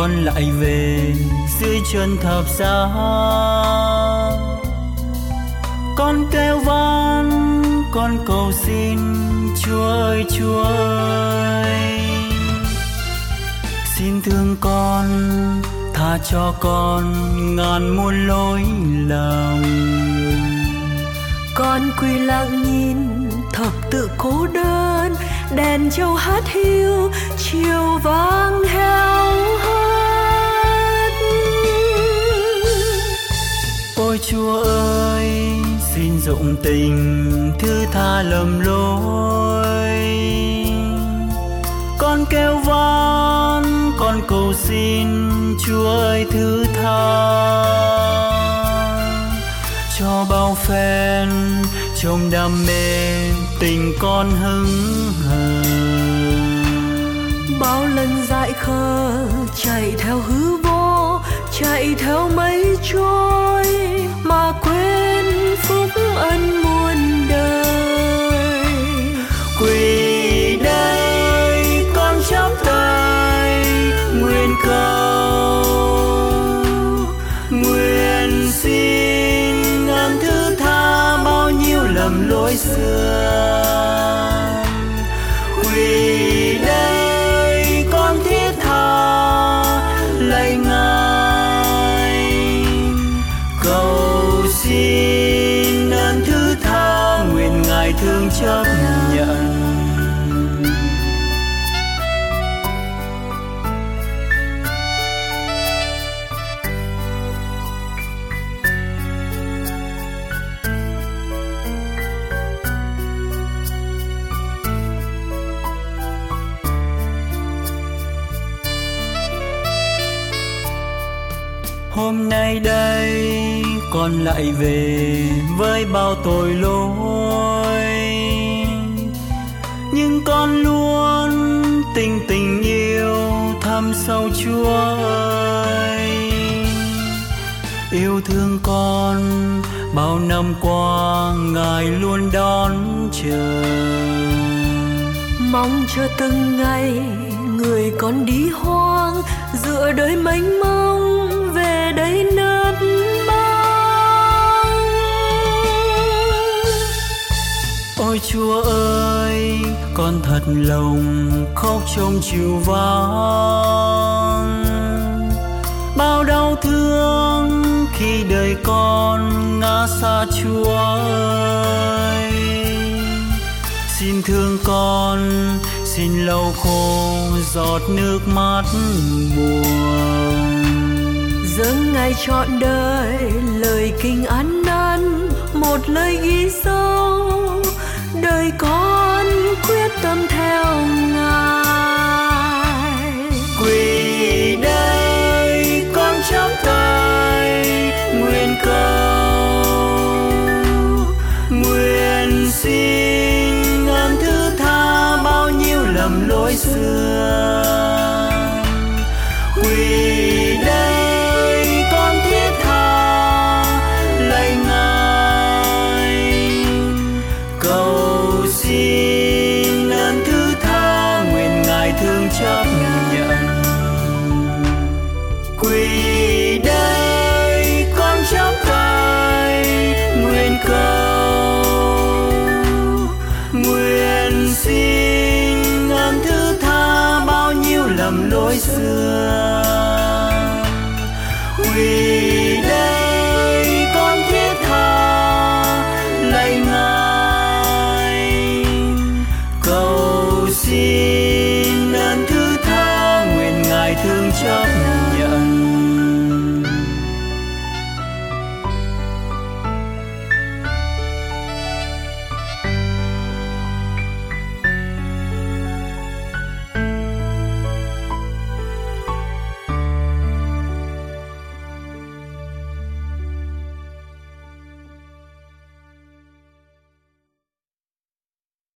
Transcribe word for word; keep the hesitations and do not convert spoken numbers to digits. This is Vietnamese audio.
con lại về dưới chân thập giá. Con kêu van, con cầu xin Chúa ơi, Chúa ơi, xin thương con, tha cho con ngàn muôn lỗi lầm. Con quỳ lặng nhìn thập tự cô đơn, đèn châu hát hiu chiều vang heo hắt. Ôi Chúa ơi, xin rộng tình thứ tha lầm lỗi. Con kêu van, con cầu xin Chúa ơi thứ tha cho bao phen trong đam mê tình con hững hờ. Bao lần dại khờ chạy theo hư vô, chạy theo mây trôi mà quên phúc ân muôn đời. Quỳ đây con chắp tay nguyện cầu, nguyện xin ơn thứ tha bao nhiêu lầm lỗi xưa. Quỳ đây con thiết tha lạy Ngài, cầu xin ơn thứ tha nguyện Ngài thương chấp nhận. Hôm nay đây con lại về với bao tội lỗi, nhưng con luôn tình tình yêu thăm sâu Chúa ơi. Yêu thương con bao năm qua Ngài luôn đón chờ, mong chờ từng ngày người con đi hoang giữa đời mênh mông về đây nấp bóng. Ôi Chúa ơi, con thật lòng khóc trong chiều vắng, bao đau thương khi đời con ngã xa Chúa ơi. Xin thương con, xin lau khô giọt nước mắt buồn. Dâng Ngài trọn đời lời kinh ăn năn, một lời ghi sâu đời con quyết tâm theo Ngài. Quỳ đây con chắp tay nguyện cầu, nguyện xin ơn thứ tha bao nhiêu lầm lỗi xưa.